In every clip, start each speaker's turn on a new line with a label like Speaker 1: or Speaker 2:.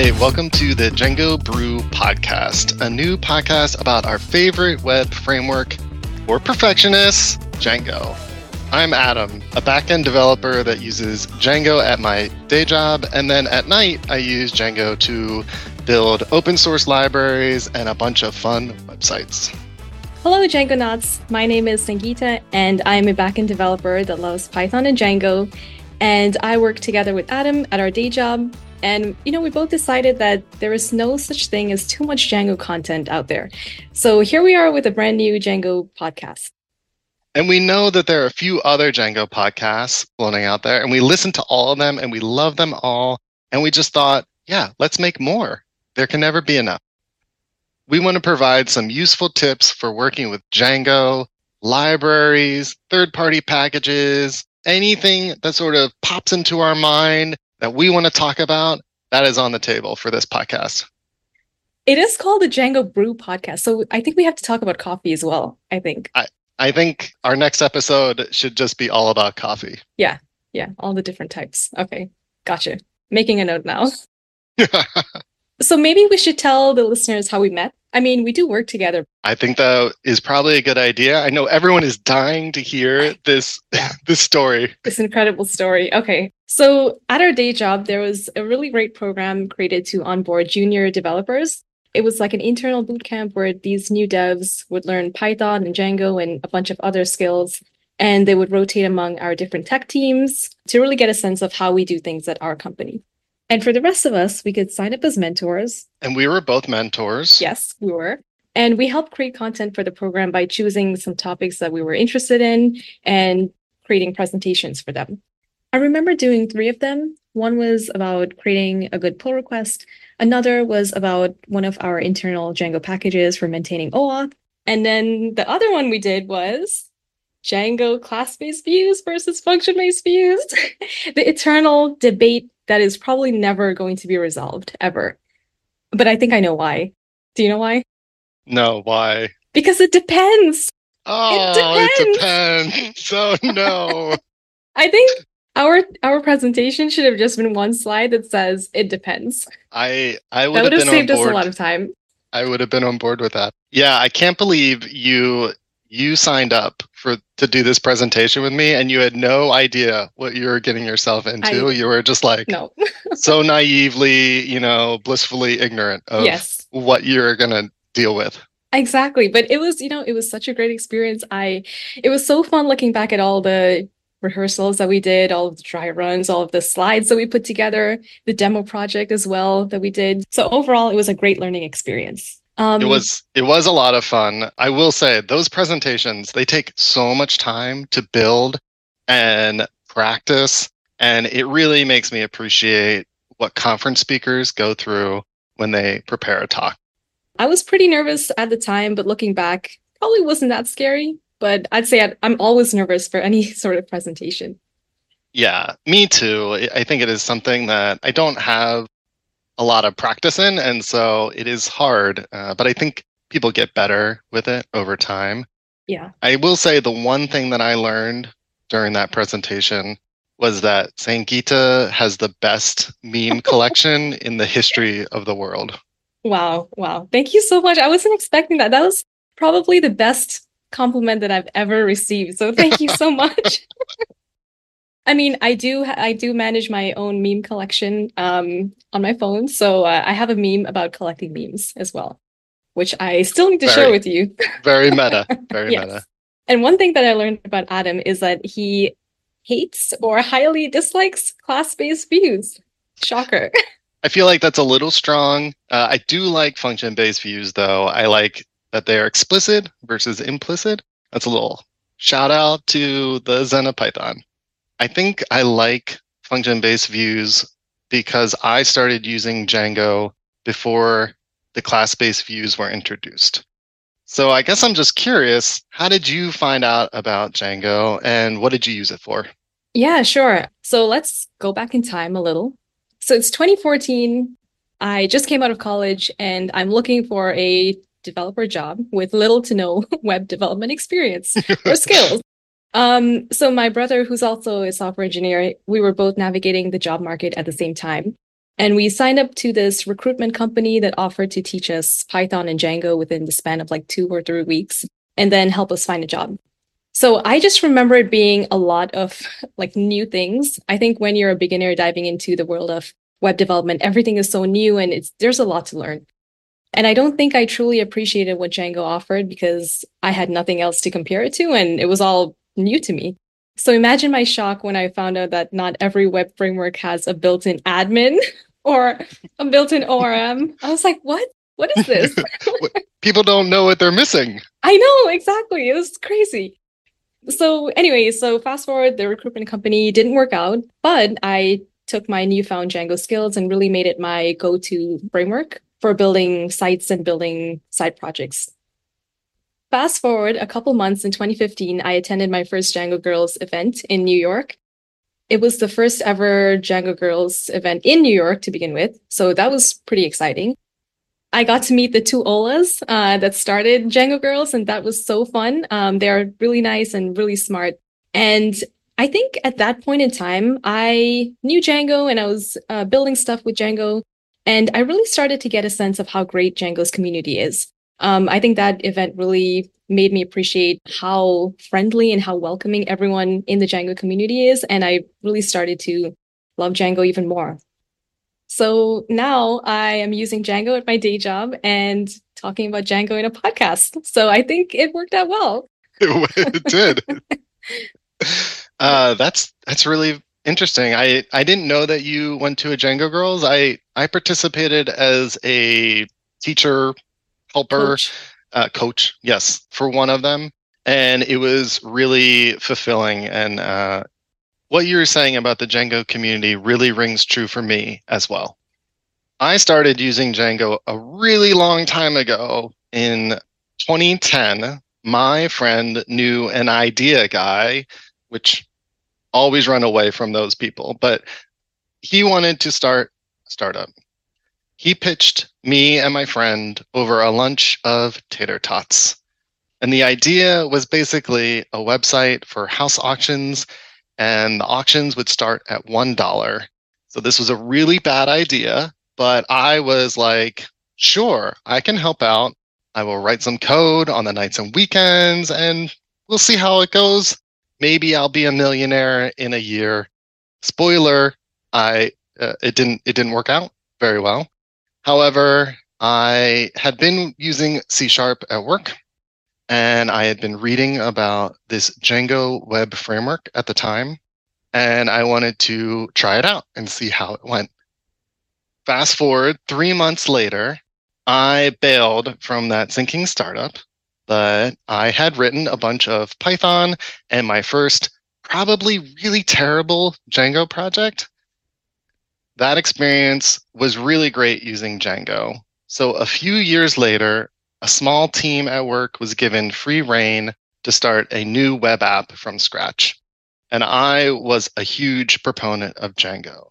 Speaker 1: Hey, welcome to the Django Brew podcast, a new podcast about our favorite web framework for perfectionists, Django. I'm Adam, a backend developer that uses Django at my day job, and then at night I use Django to build open source libraries and a bunch of fun websites.
Speaker 2: Hello, Djangonauts. My name is Sangeeta, and I'm a backend developer that loves Python and Django. And I work together with Adam at our day job. And, we both decided that there is no such thing as too much Django content out there. So here we are with a brand new Django podcast.
Speaker 1: And we know that there are a few other Django podcasts floating out there, and we listen to all of them, and we love them all. And we just thought, yeah, let's make more. There can never be enough. We want to provide some useful tips for working with Django, libraries, third-party packages, anything that sort of pops into our mind that we want to talk about, that is on the table for this podcast.
Speaker 2: It is called the Django Brew podcast, so I think we have to talk about coffee as well, I think.
Speaker 1: I think our next episode should just be all about coffee.
Speaker 2: Yeah, all the different types. Okay, gotcha. Making a note now. So maybe we should tell the listeners how we met. I mean, we do work together.
Speaker 1: I think that is probably a good idea. I know everyone is dying to hear this story.
Speaker 2: This incredible story. Okay. So at our day job, there was a really great program created to onboard junior developers. It was like an internal bootcamp where these new devs would learn Python and Django and a bunch of other skills. And they would rotate among our different tech teams to really get a sense of how we do things at our company. And for the rest of us, we could sign up as mentors.
Speaker 1: And we were both mentors.
Speaker 2: Yes, we were. And we helped create content for the program by choosing some topics that we were interested in and creating presentations for them. I remember doing 3 of them. One was about creating a good pull request. Another was about one of our internal Django packages for maintaining OAuth. And then the other one we did was Django class-based views versus function-based views. The eternal debate that is probably never going to be resolved, ever. But I think I know why. Do you know why?
Speaker 1: No, why?
Speaker 2: Because it depends.
Speaker 1: Oh, it depends. Oh, no.
Speaker 2: I think our presentation should have just been one slide that says, it depends.
Speaker 1: I
Speaker 2: would have saved us a lot of time.
Speaker 1: I would have been on board with that. Yeah, I can't believe you signed up to do this presentation with me and you had no idea what you were getting yourself into. You were just like so naively, blissfully ignorant of what you're going to deal with.
Speaker 2: Exactly. But it was such a great experience. It was so fun looking back at all the rehearsals that we did, all of the dry runs, all of the slides that we put together, the demo project as well that we did. So overall, it was a great learning experience.
Speaker 1: It was a lot of fun. I will say those presentations, they take so much time to build and practice, and it really makes me appreciate what conference speakers go through when they prepare a talk.
Speaker 2: I was pretty nervous at the time, but looking back, probably wasn't that scary. But I'd say I'm always nervous for any sort of presentation.
Speaker 1: Yeah, me too. I think it is something that I don't have a lot of practice in, and so it is hard, but I think people get better with it over time.
Speaker 2: Yeah.
Speaker 1: I will say the one thing that I learned during that presentation was that Sangeeta has the best meme collection in the history of the world.
Speaker 2: Wow. Thank you so much. I wasn't expecting that. That was probably the best compliment that I've ever received, so thank you so much. I mean, I do manage my own meme collection on my phone. So I have a meme about collecting memes as well, which I still need to share with you.
Speaker 1: Very meta. Very meta.
Speaker 2: And one thing that I learned about Adam is that he hates or highly dislikes class-based views. Shocker.
Speaker 1: I feel like that's a little strong. I do like function-based views, though. I like that they are explicit versus implicit. That's a little shout out to the Zen of Python. I think I like function-based views because I started using Django before the class-based views were introduced. So I guess I'm just curious, how did you find out about Django and what did you use it for?
Speaker 2: Yeah, sure. So let's go back in time a little. So it's 2014. I just came out of college and I'm looking for a developer job with little to no web development experience or skills. So my brother, who's also a software engineer, we were both navigating the job market at the same time. And we signed up to this recruitment company that offered to teach us Python and Django within the span of like 2 or 3 weeks and then help us find a job. So I just remember it being a lot of like new things. I think when you're a beginner diving into the world of web development, everything is so new and there's a lot to learn. And I don't think I truly appreciated what Django offered because I had nothing else to compare it to and it was all new to me. So imagine my shock when I found out that not every web framework has a built-in admin or a built-in ORM. I was like, what? What is this?
Speaker 1: People don't know what they're missing.
Speaker 2: I know, exactly. It was crazy. So anyway, so fast forward, the recruitment company didn't work out, but I took my newfound Django skills and really made it my go-to framework for building sites and building side projects. Fast forward a couple months in 2015, I attended my first Django Girls event in New York. It was the first ever Django Girls event in New York to begin with, so that was pretty exciting. I got to meet the two Olas that started Django Girls, and that was so fun. They're really nice and really smart. And I think at that point in time, I knew Django and I was building stuff with Django. And I really started to get a sense of how great Django's community is. I think that event really made me appreciate how friendly and how welcoming everyone in the Django community is. And I really started to love Django even more. So now I am using Django at my day job and talking about Django in a podcast. So I think it worked out well.
Speaker 1: It did. That's really interesting. I didn't know that you went to a Django Girls. I participated as a teacher, helper, coach, yes, for one of them. And it was really fulfilling. And what you were saying about the Django community really rings true for me as well. I started using Django a really long time ago. In 2010, my friend knew an idea guy, which always run away from those people, but he wanted to start a startup. He pitched me and my friend over a lunch of tater tots. And the idea was basically a website for house auctions, and the auctions would start at $1. So this was a really bad idea, but I was like, sure, I can help out. I will write some code on the nights and weekends, and we'll see how it goes. Maybe I'll be a millionaire in a year. Spoiler, it didn't work out very well. However, I had been using C# at work, and I had been reading about this Django web framework at the time, and I wanted to try it out and see how it went. Fast forward 3 months later, I bailed from that sinking startup, but I had written a bunch of Python and my first probably really terrible Django project. That experience was really great using Django. So a few years later, a small team at work was given free rein to start a new web app from scratch. And I was a huge proponent of Django.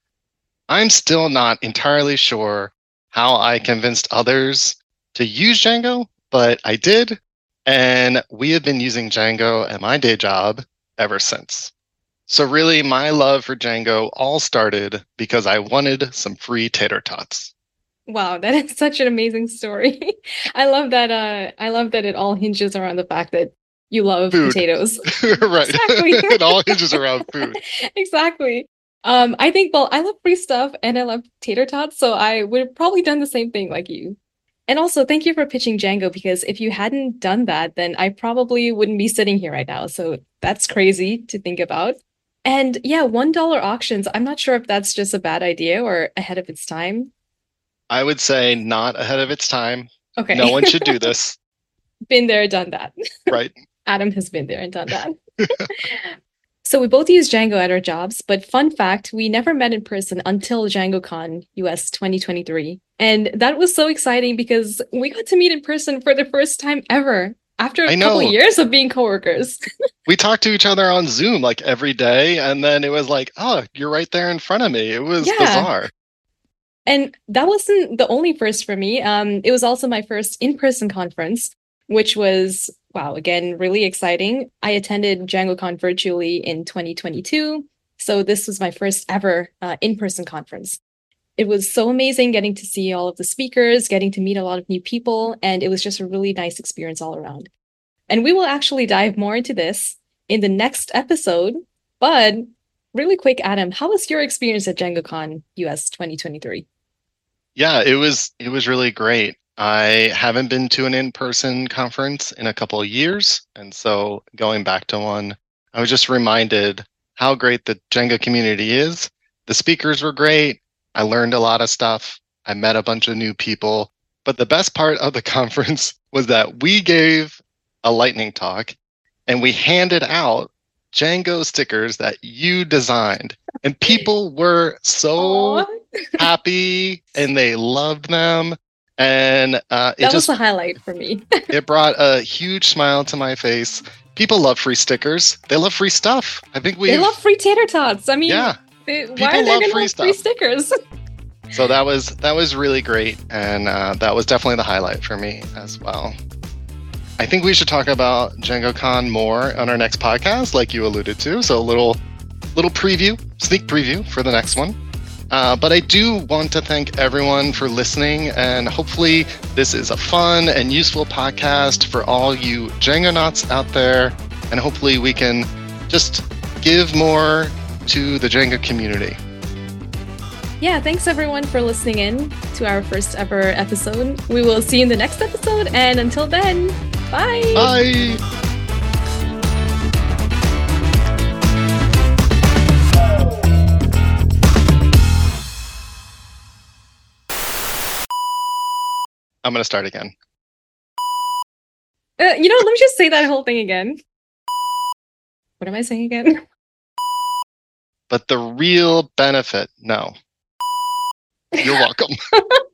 Speaker 1: I'm still not entirely sure how I convinced others to use Django, but I did. And we have been using Django at my day job ever since. So really, my love for Django all started because I wanted some free tater tots.
Speaker 2: Wow, that is such an amazing story. I love that. I love that it all hinges around the fact that you love
Speaker 1: Food.
Speaker 2: potatoes.
Speaker 1: Right.
Speaker 2: Exactly.
Speaker 1: It all hinges around food.
Speaker 2: Exactly. I think, well, I love free stuff and I love tater tots, so I would have probably done the same thing like you. And also, thank you for pitching Django because if you hadn't done that, then I probably wouldn't be sitting here right now. So that's crazy to think about. And yeah, $1 auctions. I'm not sure if that's just a bad idea or ahead of its time.
Speaker 1: I would say not ahead of its time.
Speaker 2: Okay.
Speaker 1: No one should do this.
Speaker 2: Been there, done that.
Speaker 1: Right.
Speaker 2: Adam has been there and done that. So we both use Django at our jobs, but fun fact, we never met in person until DjangoCon US 2023. And that was so exciting because we got to meet in person for the first time ever after a couple of years of being coworkers.
Speaker 1: We talked to each other on Zoom like every day, and then it was like, oh, you're right there in front of me. It was bizarre.
Speaker 2: And that wasn't the only first for me. It was also my first in-person conference, which was, wow, again, really exciting. I attended DjangoCon virtually in 2022. So this was my first ever in-person conference. It was so amazing getting to see all of the speakers, getting to meet a lot of new people, and it was just a really nice experience all around. And we will actually dive more into this in the next episode. But really quick, Adam, how was your experience at DjangoCon US 2023?
Speaker 1: Yeah, it was really great. I haven't been to an in-person conference in a couple of years, and so going back to one, I was just reminded how great the Django community is. The speakers were great. I learned a lot of stuff. I met a bunch of new people. But the best part of the conference was that we gave a lightning talk and we handed out Django stickers that you designed. And people were so
Speaker 2: Aw,
Speaker 1: happy and they loved them. And
Speaker 2: that was a highlight for me.
Speaker 1: it brought a huge smile to my face. People love free stickers. They love free stuff. I think
Speaker 2: They love free tater tots. I mean,
Speaker 1: yeah,
Speaker 2: why
Speaker 1: people
Speaker 2: are they
Speaker 1: love
Speaker 2: gonna
Speaker 1: free
Speaker 2: love free
Speaker 1: stuff.
Speaker 2: stickers?
Speaker 1: So that was really great, and that was definitely the highlight for me as well. I think we should talk about DjangoCon more on our next podcast, like you alluded to. So a little preview, sneak preview for the next one. But I do want to thank everyone for listening, and hopefully this is a fun and useful podcast for all you Djangonauts out there, and hopefully we can just give more to the Django community.
Speaker 2: Yeah, thanks everyone for listening in to our first ever episode. We will see you in the next episode, and until then, bye!
Speaker 1: Bye! I'm going to start again.
Speaker 2: Let me just say that whole thing again. What am I saying again?
Speaker 1: But the real benefit, no. You're welcome.